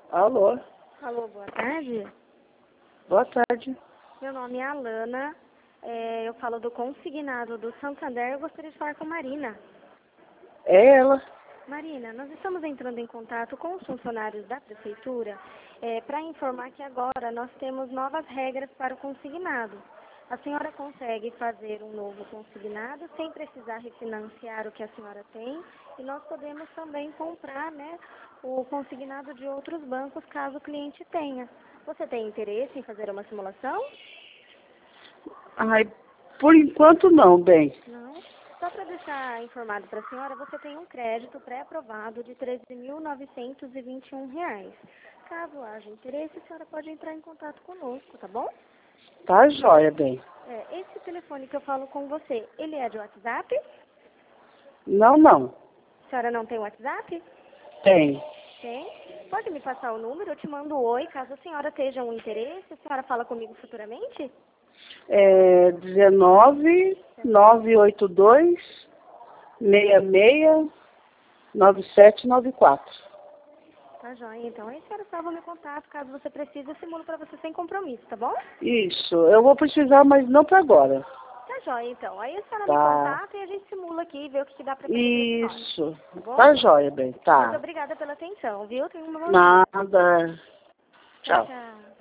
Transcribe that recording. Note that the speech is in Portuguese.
Alô? Alô, boa tarde. Boa tarde. Meu nome é Alana. Eu falo do consignado do Santander. Eu gostaria de falar com a Marina. É ela? Marina, nós estamos entrando em contato com os funcionários da Prefeitura para informar que agora nós temos novas regras para o consignado. A senhora consegue fazer um novo consignado sem precisar refinanciar o que a senhora tem e nós podemos também comprar, o consignado de outros bancos caso o cliente tenha. Você tem interesse em fazer uma simulação? Ai, por enquanto não, bem. Não. Só para deixar informado para a senhora, você tem um crédito pré-aprovado de R$ 13.921. Caso haja interesse, a senhora pode entrar em contato conosco, tá bom? Tá jóia, bem. Esse telefone que eu falo com você, ele é de WhatsApp? Não. A senhora não tem WhatsApp? Tem. Tem. Pode me passar o número? Eu te mando um oi, caso a senhora tenha um interesse. A senhora fala comigo futuramente? É 19-982-66-9794. Tá joia, então. Aí a senhora salva meu contato. Caso você precise, eu simulo para você sem compromisso, tá bom? Isso, eu vou precisar, mas não para agora. Tá joia, então. Aí a senhora me Tá. contata e a gente simula aqui e vê o que dá pra fazer Isso. pra bom? Tá jóia, bem. Muito Tá. obrigada pela atenção, viu? Tenha uma bom dia. Nada. Tchau, Tchau. tchau.